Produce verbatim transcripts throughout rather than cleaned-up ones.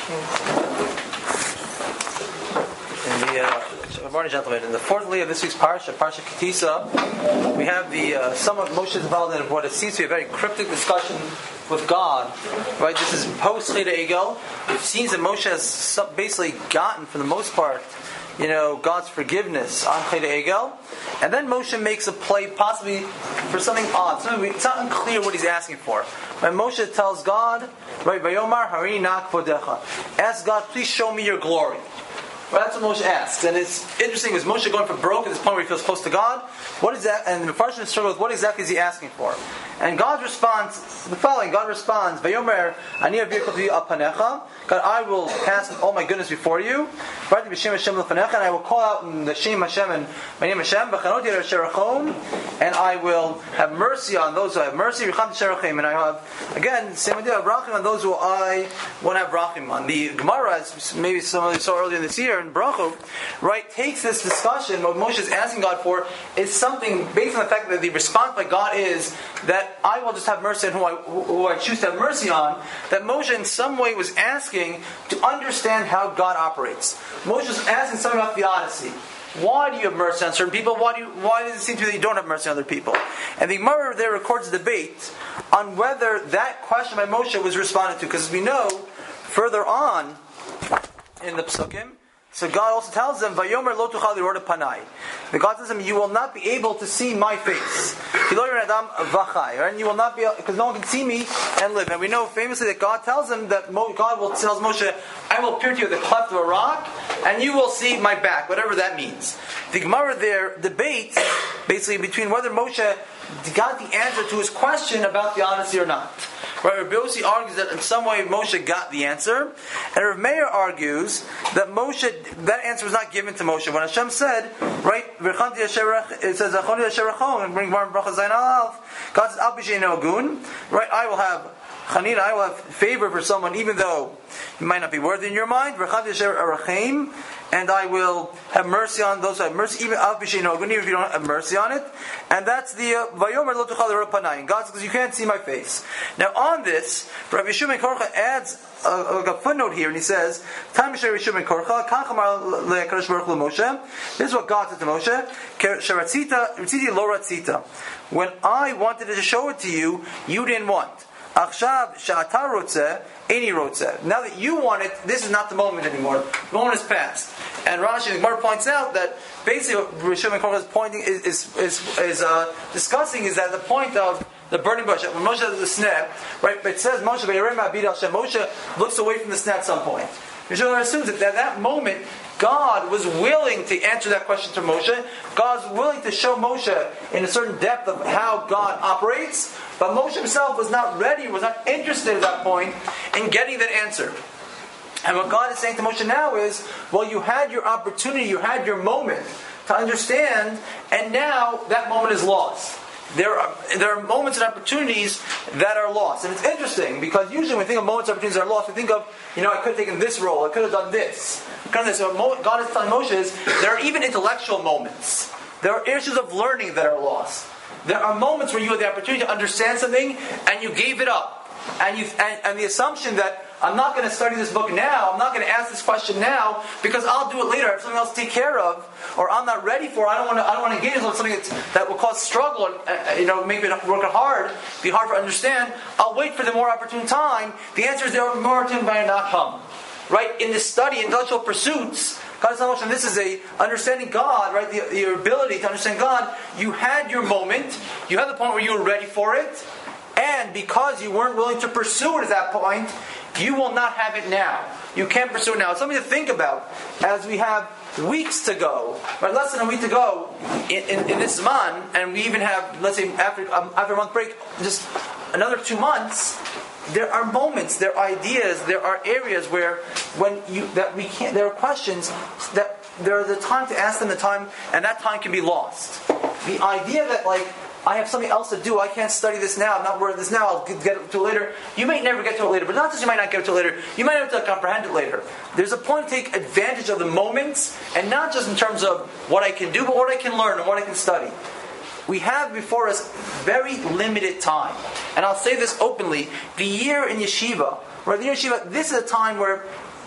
In the uh, good morning, gentlemen. In the fourth day of this week's parsha, Parsha Kitisa, we have the uh, some of Moshe's involved in what it seems to be a very cryptic discussion with God. Right? This is post Cheda Egel. It seems that Moshe has some, basically gotten, for the most part, you know, God's forgiveness on Cheda Egel, and then Moshe makes a play, possibly for something odd. Something, it's not unclear what he's asking for. When Moshe tells God, right, Vayomar Harini Na Kvodecha, ask God, please show me your glory. Well, that's what Moshe asks, and it's interesting. Was Moshe going for broke at this point where he feels close to God? What is that? And the Mepharshim struggle with what exactly is he asking for? And God responds the following. God responds, "Vayomer ani avirkoti apanecha." God, I will pass all my goodness before you. And I will call out in the Shem Hashem and my name Hashem. And I will have mercy on those who have mercy. And I have again same idea of rachim on those who I won't have rachim on. The Gemara, as maybe some of you saw earlier in this year in Bracha, right, takes this discussion. What Moshe is asking God for is something based on the fact that the response by God is that I will just have mercy on who I, who I choose to have mercy on. That Moshe in some way was asking to understand how God operates. Moshe was asking something about theodicy. Why do you have mercy on certain people? Why do you, why does it seem to be that you don't have mercy on other people? And the Gemara there records a debate on whether that question by Moshe was responded to. Because as we know, further on in the Psukim, so God also tells them, "Vayomer lo tuchal lirot panai." The God tells them, "You will not be able to see my face." And you will not be, because no one can see me and live. And we know famously that God tells them that God will tells Moshe, "I will appear to you at the cleft of a rock, and you will see my back," whatever that means. The Gemara there debates basically between whether Moshe got the answer to his question about the honesty or not. Right, Rabbi Yossi argues that in some way Moshe got the answer, and Rav Meir argues that Moshe, that answer was not given to Moshe. When Hashem said, right, it says, and bring Bar Bracha Zayin Alaf, God says, Al B'Sheino Agun, right, I will have Chanina, I will have favor for someone even though he might not be worthy in your mind, and I will have mercy on those who have mercy, even even if you don't have mercy on it. And that's the Vayomer Lo Tuchal Lirot Panai. God says, because you can't see my face. Now on this, Rabbi Shimon Korcha adds a, a footnote here, and he says, This is what God said to Moshe, when I wanted to show it to you, you didn't want. Now that you want it, this is not the moment anymore. The moment is past. And Rashi and Gemara points out that basically what Rishon Korcha is pointing is is is, is uh, discussing is that the point of the burning bush. When Moshe does the sneh, right? But it says Moshe Moshe looks away from the sneh at some point. Rishon assumes that at that moment God was willing to answer that question to Moshe. God's willing to show Moshe in a certain depth of how God operates, but Moshe himself was not ready, was not interested at that point in getting that answer. And what God is saying to Moshe now is, well, you had your opportunity, you had your moment to understand, and now that moment is lost. There are there are moments and opportunities that are lost. And it's interesting, because usually when we think of moments and opportunities that are lost, we think of, you know, I could have taken this role, I could have done this. I could have done this. So what God is telling Moshe is, there are even intellectual moments. There are issues of learning that are lost. There are moments where you had the opportunity to understand something, and you gave it up. And, you, and, and the assumption that I'm not going to study this book now, I'm not going to ask this question now, because I'll do it later. I have something else to take care of, or I'm not ready for. I don't want to. I don't want to engage with something that's, that will cause struggle, and uh, you know, maybe work it hard, be hard to understand. I'll wait for the more opportune time. The answer is there are more opportune by not come. Right, in this study, intellectual pursuits, God is not, and this is a understanding God, right? The, your ability to understand God. You had your moment. You had the point where you were ready for it. And because you weren't willing to pursue it at that point, you will not have it now. You can't pursue it now. It's something to think about as we have weeks to go, right? Less than a week to go in, in, in this month, and we even have, let's say, after um, after a month break, just another two months. There are moments, there are ideas, there are areas where when you that we can't. There are questions that there is a time to ask them, the time, and that time can be lost. The idea that like, I have something else to do, I can't study this now, I'm not worried this now, I'll get to it later. You may never get to it later, but not just you might not get to it later, you might have to comprehend it later. There's a point to take advantage of the moments, and not just in terms of what I can do, but what I can learn and what I can study. We have before us very limited time. And I'll say this openly, the year in yeshiva, or the year in yeshiva, this is a time where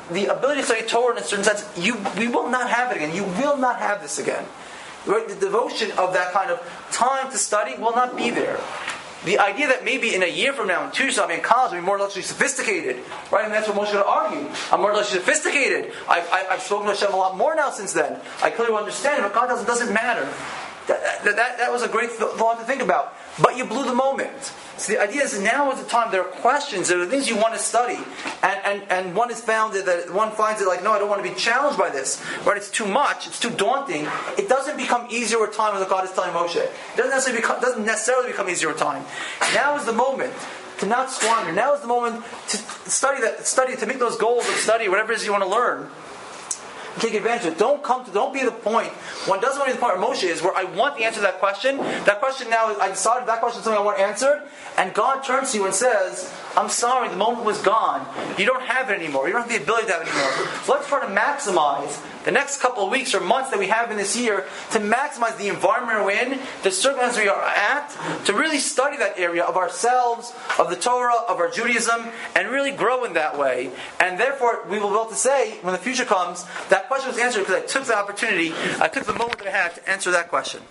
the ability to study Torah in a certain sense, you we will not have it again. You will not have this again. Right? The devotion of that kind of time to study will not be there. The idea that maybe in a year from now, in two years from now, in college, I'll be more intellectually sophisticated, right? And that's what Moshe is going to argue. I'm more intellectually sophisticated. I've, I've spoken to Hashem a lot more now since then. I clearly understand it, but God doesn't, doesn't matter. That, that, that, that was a great th- thought to think about. But you blew the moment. So the idea is now is the time. There are questions. There are things you want to study, and and, and one is found that one finds it like, no, I don't want to be challenged by this. Right? It's too much. It's too daunting. It doesn't become easier with time, as God is telling Moshe. It doesn't necessarily become, doesn't necessarily become easier with time. Now is the moment to not squander. Now is the moment to study that study to make those goals of study, whatever it is you want to learn. Take advantage of it. Don't come to. Don't be the point. One doesn't want to be the point where Moshe is, where I want the answer to that question. That question now, I decided that question is something I want answered, and God turns to you and says, "I'm sorry, the moment was gone. You don't have it anymore. You don't have the ability to have it anymore." So let's try to maximize the next couple of weeks or months that we have in this year to maximize the environment we're in, the circumstances we are at, to really study that area of ourselves, of the Torah, of our Judaism, and really grow in that way. And therefore, we will be able to say, when the future comes, that question was answered because I took the opportunity, I took the moment that I had to answer that question.